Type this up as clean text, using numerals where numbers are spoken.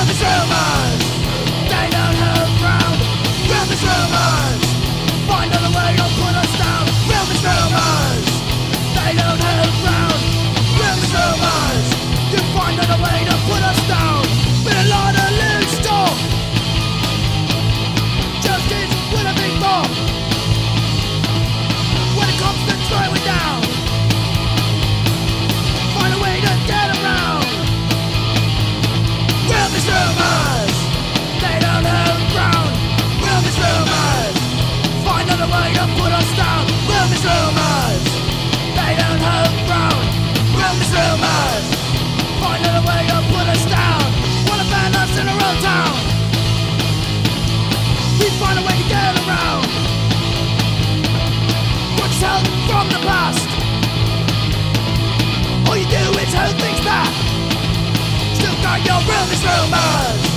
Rumors, rumors, they don't have ground. Rumors, rumors, find another way to put us down. Rumors, rumors, they don't have ground. Rumors, rumors, you find another way to put us down. Been a lot of loose talk, justice will have been more. When it comes to throwing down, find a way to get around. Rumors, rumors, they don't have ground. Rumors, rumors, find another way to put us down. Rumors, rumors, they don't have ground. Rumors, rumors, find another way to put us down. Wanna ban us in our own town, we find a way to get around. What's held from the past, all you do is hold things back. Still got your rumors, rumors.